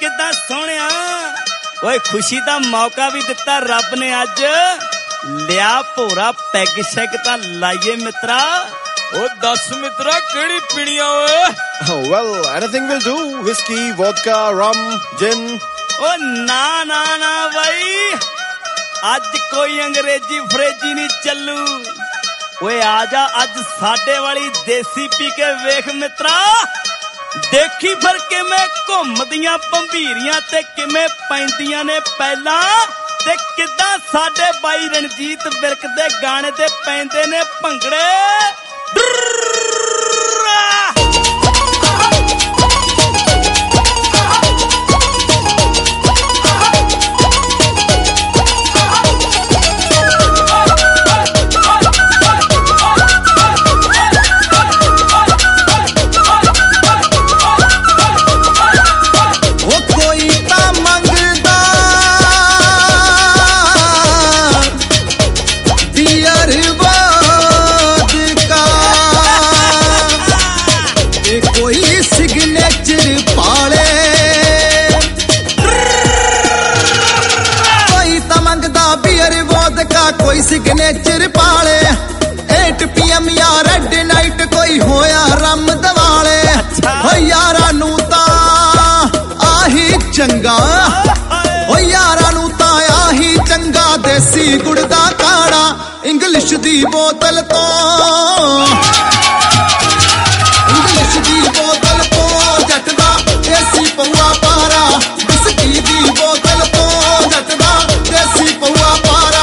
किदा सोहणिया ओए खुशी दा मौका भी दिता रब ने अज लिया भोरा पैग शैग तां लाइए मित्रा ओ दस मित्रा केड़ी पीणिया ओए well anything will do whiskey vodka rum gin ओ ना ना ना भाई अज कोई अंग्रेजी फ्रेजी नहीं चलू ओए आजा अज साडे वाली देसी पी के वेख मित्रा देखी फिर किवें घुमदियां भंभीरियां ते किवें पैंदियां ने पहला ते किदां साडे बाई रणजीत विरक दे गाने ते पैंदे ने भंगड़े कोई सिग्नेचर पाले 8 PM या रेड नाइट कोई होया रम दवाले हो यारा नू तां आही चंगा हो यारा नू तां आही चंगा देसी गुड़ दा काड़ा इंग्लिश दी बोतल तो इंग्लिश दी बोतल तो जट दा देसी पौआ पारा विस्की दी बोतल तो जट दा देसी पौआ पारा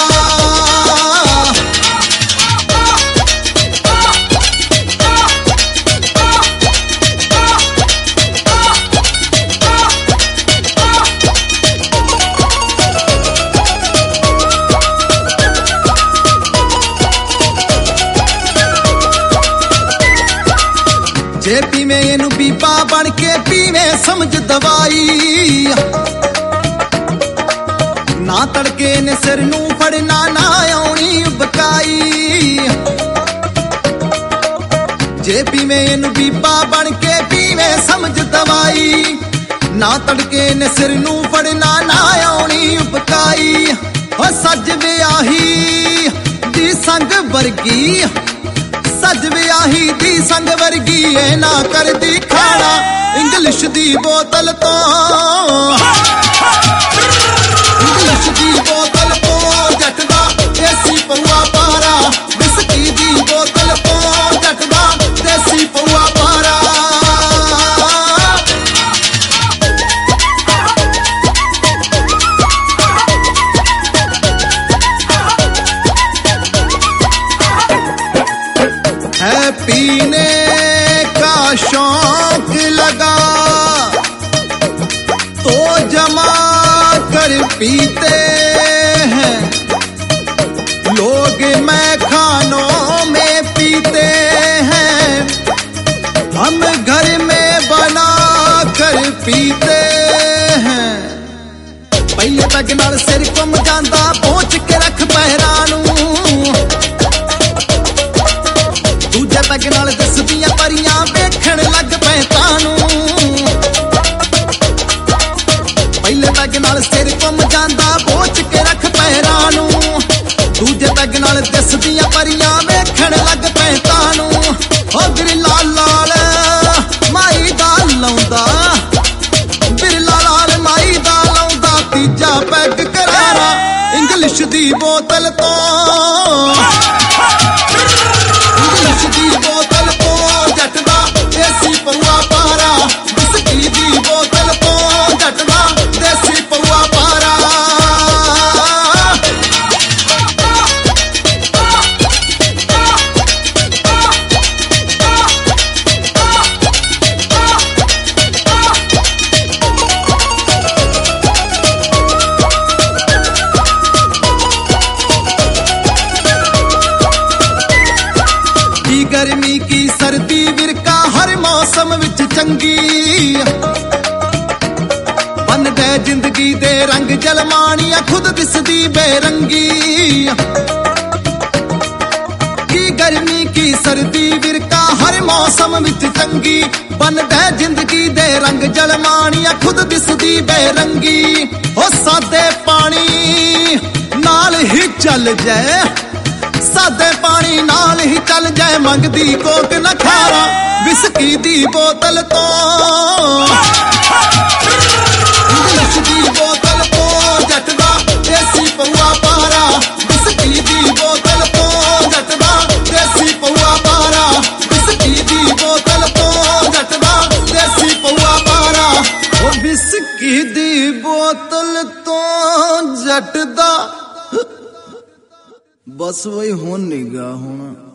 जे पीवे इनू पीपा बन के पीवे समझ दवाई ना तड़के ने सिर नू फड़ना ना आउनी बकाई जे पीवे इनू पीपा बन के पीवे समझ दवाई ना तड़के ने सिर नू फड़ना ना आउनी बकाई हो सज विआही दी संग वर्गी सज विआही दी संग वर्गी ए ना कर दी खाना इंग्लिश दी बोतल तो इंग्लिश दी बोतल तो जट दा देसी पौआ पारा विस्की दी बोतल तो जट दा देसी पौआ पारा है पीने का शौक लगा तो जमा कर पीते हैं लोग मैं खानों में पीते हैं हम घर में बना कर पीते हैं पहले पैग नाल सिर घुम जांदा पहुंच के रख पैरां नूं पैग नाल दसदियां परियां वेखण लग पै तानू पहले पैग नाल सिर घुम जांदा बोच के रख पैरां नू दूजे पैग नाल दसदियां परियां वेखण लग पै तानू हो बिरला लाल माई दा लौंदा बिरला लाल माई दा लौंदा तीजा पैग करारा इंग्लिश दी बोतल तो इंग्लिश दी बोतल तो जट दा देसी पौआ पारा विस्की दी बोतल तो जट दा देसी पौआ पारा गर्मी की सर्दी विरका हर मौसम विच चंगी बन दे जिंदगी दे रंग जलमानिया खुद दिसदी बेरंगी की गर्मी की सर्दी विरका हर मौसम विच चंगी बनदा जिंदगी दे रंग जलमानिया खुद दिसदी बेरंगी ओ सादे पानी नाल ही चल जाए सादे पानी नाल ही चल जाए मंगदी कोक न खारा विस्की दी बोतल तो इंग्लिश दी बोतल तो जटदा देसी पौआ पारा विस्की दी बोतल तो जटदा देसी पौआ पारा विस्की दी बोतल तो जटदा देसी पौआ पारा ओ विस्की दी बोतल तो जटदा बस वही होन निगा होना